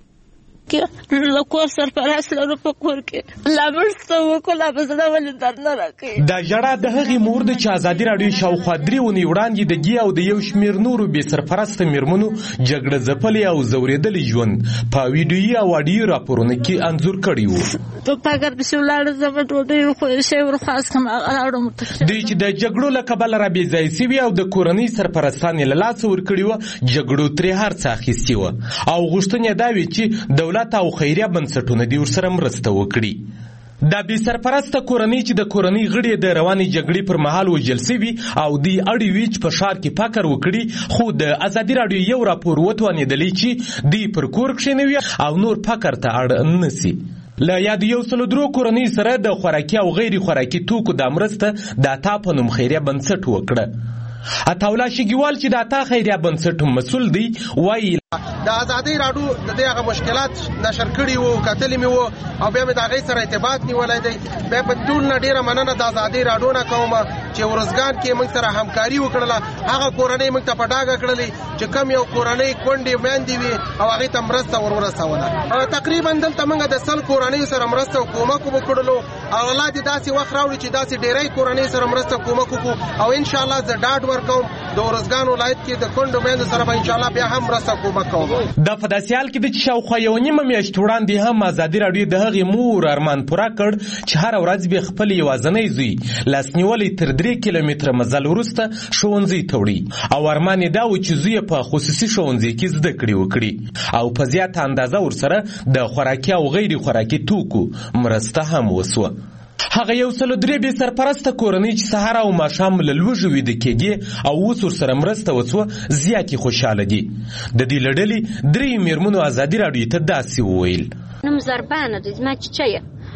له کور سرپرست لرو په کور کې لا مرسته وکړه بزړه ولې در نه راکې. دا جړه د هغې مور د چې ازادي راډیو شاوخوا 3 ونې وړاندې د ګي او د یو شمېر نورو بې سرپرسته میرمنو جګړه ځپلې او ځورېدلې ژوند په ویډیویي او اډیو راپورونه کې انځور کړي وو. په پاګر پسې ولاړه زما ډوډۍ خو شی ورخواست کوم راوړم دوی چې د جګړو له کبله را بې ځایه سوي او د کورنۍ سرپرستان یې له لاسه ورکړي وه جګړو ترې هر څه اخیستي وه او غوښتنې دا وې چې دولت او خیریه بنسټونه دې ورسره مرسته وکړي. دا بې سرپرسته کورنۍ چې د کورنۍ غړي د روانې جګړې پر مهال وژل سوي او دوی اړ وي چې په ښار کې فقر وکړي خو د ازادي راډیو یو راپور وتوانېدلی چې دوی پر کور کښېنوي او نور فقر ته اړ نه سي. له یاد 103 کورنۍ سره د خوراکي او غیر خوراکي توکو د مرسته د عطا په نوم خیریه بنسټ وکړه. عطاالله شګیوال چې د عطا خیریه بنسټ مسؤل دی وایي د ازادي راډیو د دې هغه مشکلات نشر کړي وو کتلې مې وو او بیا مې د هغې سره ارتباط نیولی دی. بیا په ټول نه ډېره مننه د ازادي راډیو نه کوم چې ورزګان کې موږ سره همکاري وکړله. هغه کورنۍ موږ ته په ډاګه کړلې چې کم یو کورنۍ کونډې میندې وي او هغې ته مرسته ورسوله. تقریبا دلته موږ د 100 کورنیو سره مرسته او کومک وکړلو او الله دې داسې وخت راوړي چې داسې ډېری کورنۍ سره مرسته کومک وکړو او انشاءالله زه ډاډ ورکوم د ورزګان ولایت کې د کونډو میندو سره به انشاءالله بیا هم مرسته کومک کوم. دا په داسې حال کې د چې شاوخوا 1.5 میاشت وړاندې هم ازادي راډیو د هغې مور ارمان پوره کړ چې هره ورځ به خپل یوازنی زوی لاسنیولې تر 3 کیلومتره مزل وروسته ښوونځي ته وړي او ارمان یې دا و چې زوی په خصوصي ښوونځي کې زده کړې وکړي او په زیاته اندازه ورسره د خوراکي او غیر خوراکي توکو مرسته هم وسوه. هغه 103 بې سرپرسته کورنۍ چې سهار او ماښام له لوږې ویده کېدې او اوس ورسره مرسته وسوه زیاتې خوشحاله دي. د دې له ډلې 3 میرمنو ازادي راډیو ته داسې وویل نوم زربانه دی زما چیچیه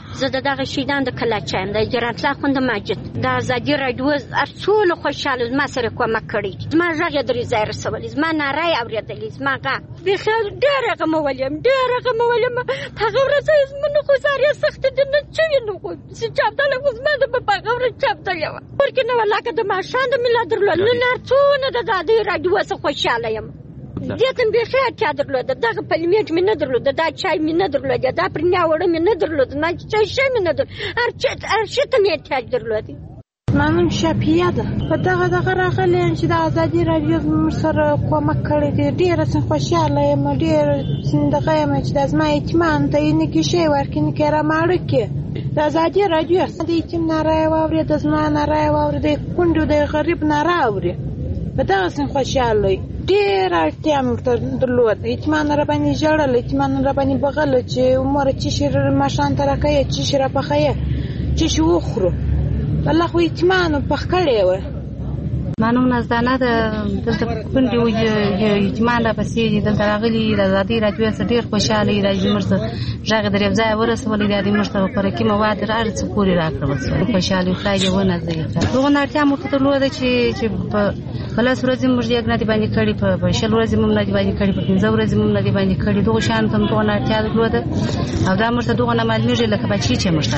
زه دغه شیدان د کلاچایم د جرانتلا خوند ماجد د ازادي رادیو ارڅول خوشاله ما سره کومک کړی ما راغی درې ځای رسولې ما نارای اوریدلې ما غا به خیر ډېر غمولم هغه ورځ زمونږ خو زاریا سخت د نه چوي نو خو چې چاپدل خو زما د په غوړ چاپدل یو ورکه نو لکه د ماشان د میلاد درلود نه څونه د ازادي رادیو څخه خوشاله یم دېتم به خیر چا درلود دغه پلمیټ مې نه درلود دا چای مې نه درلود دا پرنیا وړه مې نه درلود نه چای شې مې نه درلود ارچته مې تاج درلود مانون شپیه ده په دغه راغلی چې د ازادي رادیو سره کومک کړی دی ډېره څه خوشاله یم ډېر دغه یم چې د زما اطمینان ته یې نه کیشی ورکې نه کې راماړه کې د ازادي رادیو د یتیم نارای واوري د زما نارای واوري د کونډو د غریب نارای واوري په دغه څه خوشاله ډېر اړتیا مې درلود اطمینان را باندې ژړل اطمینان را باندې بغل چې عمر چې شیر ماشان ته راکوي چې شیر پخوي چې شو وخورو والله خو اطمینان په کړی و مانو نزدانه د کونډې و اطمینان را پسې دلته راغلي د ازادي رادیو څخه ډېر خوشاله یې راځي موږ ته غږ درې ځای ورسولې د دې موږ ته خوراکي مواد هر څه پورې راکړل خوشاله خدای یې ونه زه دغه اړتیا مو ته درلوده چې په خلاص ورځې موږ یې نه دی باندې کړی په شل ورځې موږ نه دی باندې کړی په 15 ورځې موږ نه دی باندې کړی دغه شان ته دغه اړتیا درلوده او دا موږ ته دغه نه معلومیږي لکه بچی چې موږ ته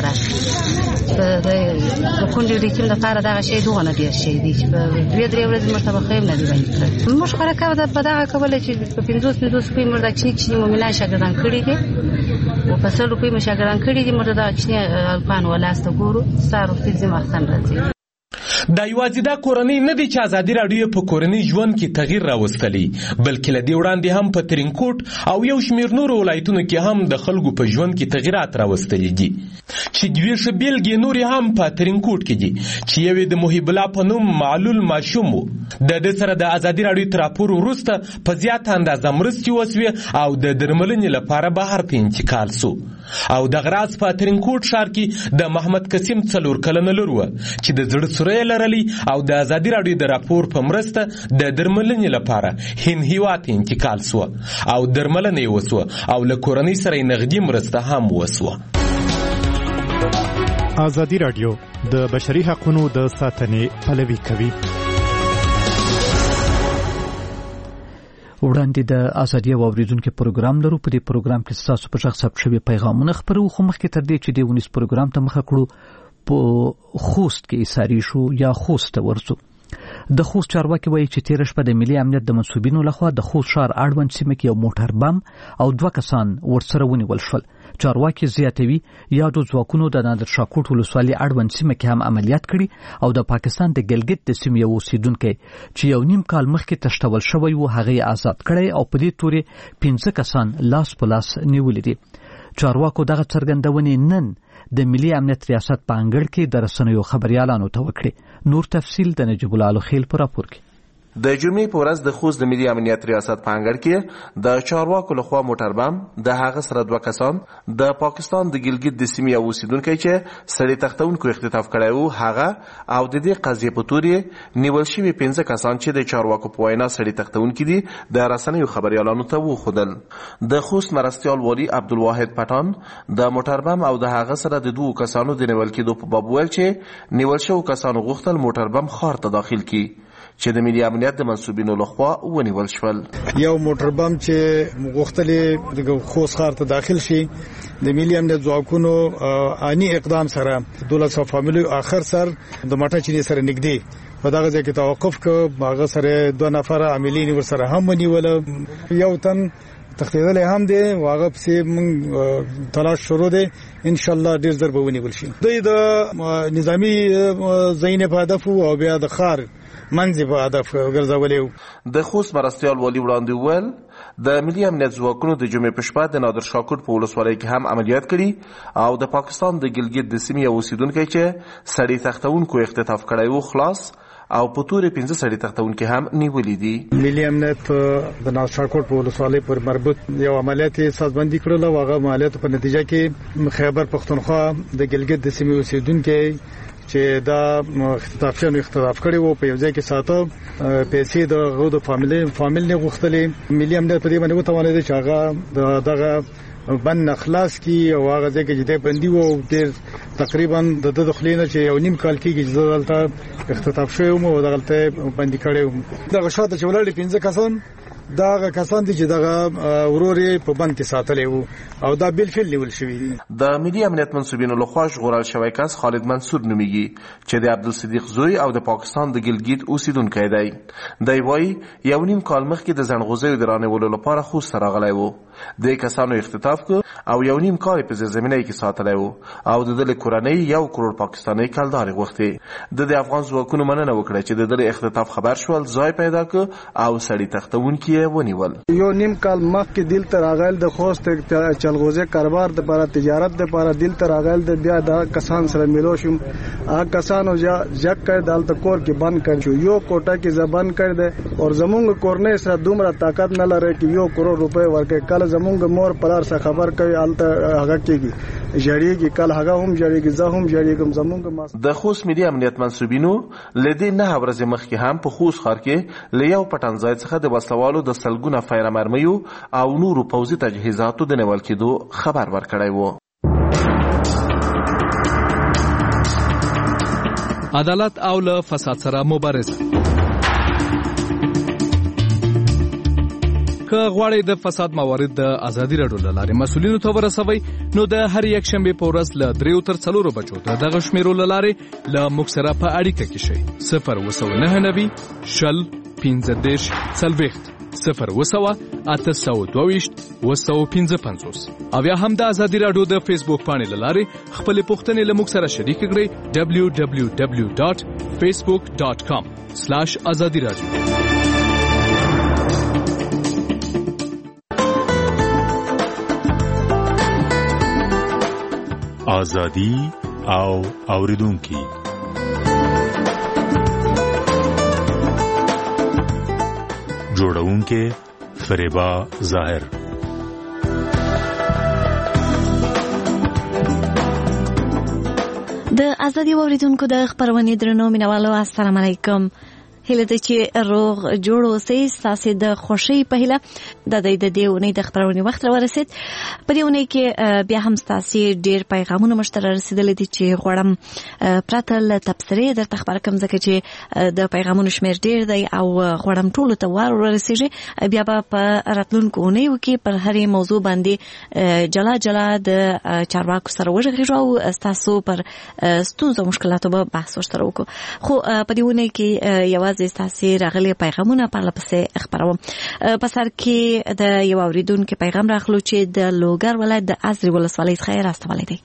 د کونډې د یتیم لپاره دغه شی دغه نه ډېر شی دی چې په 2-3 ورځې موږ ته به خیر نه دی باندې کړی موږ خوراکه په دغه کوله چې په 50 روپۍ موږ د چینی مومنان شاګردان کړي دي او په 100 روپۍ موږ شاګردان کړي دي موږ د چینی الپان ولاسته ګورو سارو فزي مخن راځي دا یوازې دا کورنۍ نه دی چې ازادي رادیو په کورنۍ ژوند کې تغییر راوستلی بلکې له دې وړاندې هم په ترینکوټ او یو شمېر نورو ولایتونو کې هم د خلکو په ژوند کې تغییرات راوستلي دي چې دوې ښه بېلګې نورې هم په ترینکوټ کې دي چې یو د محب الله په نوم معلول ماشوم و د ده سره د ازادي رادیو تر راپور وروسته په زیاته اندازه مرستې وسوې او د درملنې لپاره بهر ته انتقال سو او دغه راز په ترینکوټ ښار کې د محمد قسیم 4 کلنه لور وه چې د زړه سوری لرلی او د ازادي رادیو د راپور په مرسته د درملنې لپاره هند هیواد ته انتقال سوه او درملنه یې وسوه او له کورنۍ سره یې نغدي مرسته هم وسوه. ازادي رادیو د بشري حقوقو د ساتنې پلوي کوي. وړاندې د ازادي اوریدونکو پروګرام لرو په دې پروګرام کې تاسو په شخص ثبت شوی پیغامونه خبرو خو مخکې تر دې چې د ونیس پروګرام ته مخه کړو په خوست کې ساری شو یا خوست ورسو د خوست چارواکي وایي چې تیر شپه د ملي امنیت د منسوبینو لخوا د خوست ښار اړوند سیمه کې یو موټر بم او 2 کسان ورسره ونیول شول. چارواکي زیاتوي یادو ځواکونو د نادر شاه کوټ ولسوالۍ اړوند سیمه کې هم عملیات کړي او د پاکستان د ګلګت د سیمې یو اوسیدونکی چې یو نیم کال مخکې تشتول شوی و هغه آزاد کړي او په دې تورې 15 کسان لاس په لاس نیولي دي. چارواکو دغه څرګندونې نن د ملي امنیت ریاست په انګړ کې د رسنیو خبريالانو ته وکړي. نور تفصیل د نجیب الله خیل په راپور کې. د جمعې په ورځ د خوست د ملي امنیت ریاست په انګړ کې د چارواکو لخوا موټر بم د هغه سره 2 کسان د پاکستان د ګلګت د سیمې اوسیدونکو چې سړی تختونکو اختطاف کړی وو هغه او د دې قضیې په تورې نیول شوي 15 کسان چې د چارواکو په وینا سړی تختونکو دي د رسنیو خبريالانو ته وښودل. د خوست مرستیال والی عبدالواحد پټان د موټر بم او د هغه سره د 2 کسانو د نیول کېدو په باب ویل چې نیول شوو کسانو غوښتل موټر بم ښار ته داخل کړي چې د ملي امنیت د منسوبینو لخوا ونیول شول. یو موټر بم چې غوښتلې د خوست ښار ته داخل شي د ملي امنیت ځواکونو اني اقدام سره 1200 فامیلی اخر سر د ماټا چینی سره نږدې په دغه ځای کې توقف کړ. هغه سره 2 نفر عاملین ور سره هم ونیول یو تن تختیدل هم دي واغه پسې من تلاش شروع دي ان شاء الله ډیر ضرب ونیول شي. د نظامی زین په هدف او بیا د خار منځ په هدف ګرځولې. د خوست مرستیال والی وړاندې ول د ملي امنیت ځواکونو د جمعې په شپه د نادر شاه کوټ په ولسوالۍ کې هم عملیات کړي او د پاکستان د ګلګت د سیمې اوسیدونکو چې سړی تختونکو اختطاف کړی وو خلاص او په تورې 15 سړي تختونکو هم نیولې دي. ملي امنیت د نادر شاه کوټ په ولسوالۍ پر مربوط یو عملیات سازبندي کړل او هغه عملیات په نتیجه کې خیبر پښتونخوا د ګلګت د سیمې اوسیدونکو چې دا اختطافیانو اختطاف کړي وو په یو ځای کې ساتو پیسې د غو د فامیل نه غوښتلې ملي امنیت په دې باندې وتوانید چې هغه دغه بند اخلاص کی او هغه ځکه چې د بندي وو ډېر تقریبا د دخلینه چې یو نیم کال کېږي چې دلته اختطاف شوی وو او دغه بندي کړي وو دغه شاته چې ولړ 15 کسان دا کسان دي چې دغه وروري په بند کې ساتلې وو او دا بالفعل نیول شوی دي. د ملي امنیت منسوبینو لخوا ژغورل شوی کس خالد منصور نومیږي چې د عبدالصدیق زوی او د پاکستان د ګلګیت اوسیدونکی دی. دی وایي یو نیم کال مخکې د زنغوزیو د رانیولو لپاره خوست راغلی وو. د کسانو اختطاف کو او یو نیم کال په زمینه کې ساتلی وو او د دل کورنۍ 1 کروڑ پاکستاني کلداري غوښتي. د افغان ځواکونو مننه وکړه چې د دل اختطاف خبر شول ځای پیدا ک او سړی تختونکي ونیول. یو نیم کال مخکې دل تر راغل د خوست چلغوزه کاروبار د لپاره تجارت د لپاره دل تر راغل د بیا د کسان سره ملو شوم. هغه کسانو جک کړ دالته کور کې بند کړ شو یو کوټه کې زبان کړ دې او زمونږ کورنۍ سره دومره طاقت نه لري چې 1 کروڑ روپے ورکړي. کله زمونږ مور پلار سره خبر کوي الته هغه کېږي جړیږي کله هغه هم جړیږي زه هم جړیږم. زمونږ د خوست ملي امنیت منسوبینو لدی نه ورځ مخکې هم په خوست ښار کې لیاو پټن ځای څخه د وسلوالو د سلګونه فایره مرمیو او نورو پوځي تجهیزاتو د نیول کېدو خبر ورکړی وو. عدالت او له فساد سره مبارزه. که غواړئ د فساد موارد د ازادي راډیو له لارې مسؤلینو ته ورسوئ نو د هر یک شنبې په ورځ له 3 تر 4 بجو د دغه شمیرو له لارې له موږ سره په اړیکه کې شئ. 02990 شل 15 40 0 او یا هم د ازادي راډیو د فیسبوک پاڼې له لارې خپل پوښتنې له موږ سره شریک کړئ www.facebook.com/azadi radio. ازادي او اوریدونکو جوړونکې فریبا ظاهر. د ازادي اوریدونکو د خبرونې درنو مینوالو السلام علیکم. هله د چې روغ جوړ اوسئ تاسو د خوشي په هله د دې ونې د خبرونې وخت ورسید. په دې ونې کې بیا هم تاسو ډیر پیغامونه مشترک رسیدلې دي چې غواړم پرته له تبصرې درته خبر کوم ځکه چې د پیغامونو شمیر ډیر دی او غواړم ټول ته ورسیږي. بیا په راتلونکو ونیو کې پر هرې موضوع باندې جلا جلا د چارواکو سره وژغږو او تاسو پر ستونزو مشکلاتو به بحث وشترو وکړو. خو په دې ونې کې یو تاسو راغلي پیغامونه په لپسې خبروم. په سر کې د یو اوریدونکو پیغام راخلو چې د لوګر ولایت د ازرې ولسوالۍ څخه راستولی دی.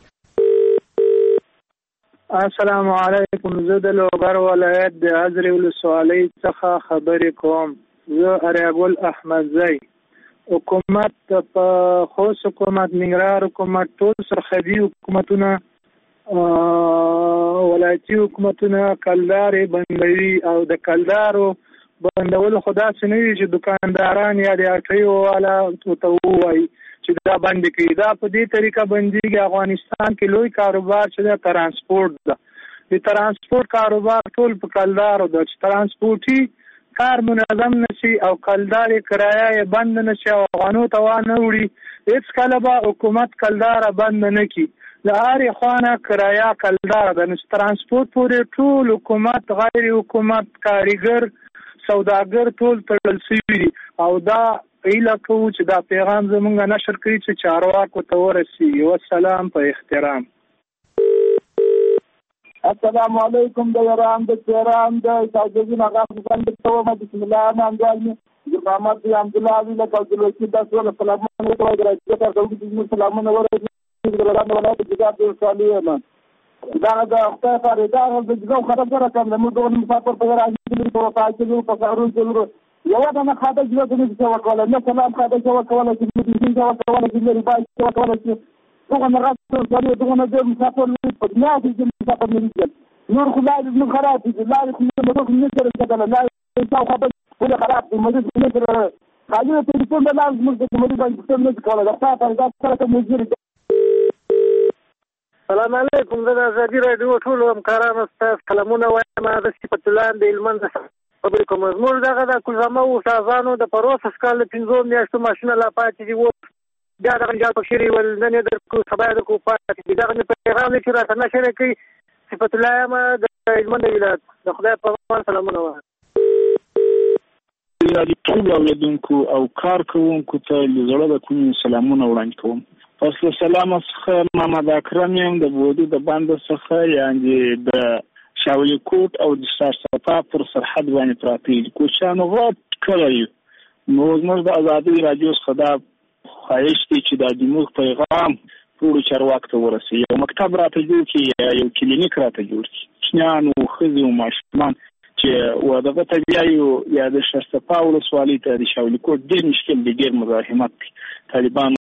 السلام علیکم. زه د لوګر ولایت د ازرې ولسوالۍ څخه خبرې کوم. زه اریګل احمدزی. حکومت په خوست حکومت ننګرهار حکومت ټول سرحدي حکومتونه ولایتي حکومتونه کلدارې بندوي او د کلدارو بندول خدا سنوي چې دکانداران یا د اټیو والا ته وایي چې دا بند کړي. دا په دې طریقه بنديږي. افغانستان کې لوی کاروبار چې د ترانسپورت ده. د ترانسپورت کاروبار ټول په کلدارو ده چې ترانسپورتي کار منظم نشي او کلدارې کرایه بند نشي او افغانو ته وانه وړي. هیڅ کله به حکومت کلدار بند نه کړي. لهاري خوانه کرایه کلدار د ترانسپورت پورې ټول حکومت غیر حکومت کاریګر سوداګر ټول تړل شوی دي او دا ایله کوو چې دا پیغام زمونږ نشر کړي چې چارواکو ته ورسیږي. والسلام په احترام. السلام علیکم د ایران د تهران د سعودي نغا څنګه ته بسم الله الرحمن الرحیم. محمد عبد الله علی له کولو چې تاسو له سلامونه ورته راځي ته سلامونه ورته دا د خپل فارغ د جګو خبر سره کوم د موږ د مسافر په راځي په پاتې په کارون کې یو دا نه خاطر چې د دې څه وکول نه سلام خاطر چې وکول چې د دې څه وکول چې د بای څه وکول چې څنګه مرسته کوي دغه د مسافر په دنیا کې د مسافر نه نور خدای دې خراب دي لا دې موږ نه سره کېدل لا څه خبر ټول خراب دي موږ نه سره خالي ته ټول د لازم موږ د موږ باندې څه نه کوله دا تاسو دا سره موږ. سلام علیکم. زه د ازادي راډیو ټولو همکارانو ستاسو سلامونه وایم. د صفت الله د هلمند خبرې کوم. زموږ دغه د کلزمه و شازانو د پروسس کال 15 میاشتو ماشینه لا پاتې دي. بیا دغه جال پکښې ول نن یې درکړو سبا یې درکړو پاتې دي. دغه مې پیغام دی چې راته نشر کوي. صفت الله یم د هلمند ولایت. د خدای په امان سلامونه وایم. د ټولو اوریدونکو او کارکوونکو ته له زړه د کوم سلامونه وړاندې کوم. پس له سلام څخه محمد اکرم یم د بودی د باند څخه، یعنی د شاولی کوټ او د سرسپا پر سرحد باندې پراته دي. کوچانو غوټ کړی نو زموږ د ازادي راډیو څخه دا خواهش دی چې د موږ پیغام ټول چارواکو ته ورسوي. یو مکتب راته جوړ کړي، یو کلینیک راته جوړ کړي. چنانو ښځې او ماشومان چې دغه ته بیایو یا د شرسپا ولسوالۍ ته د شاولی کوټ ډېر مشکل دی، ډېر مزاحمت دی. طالبان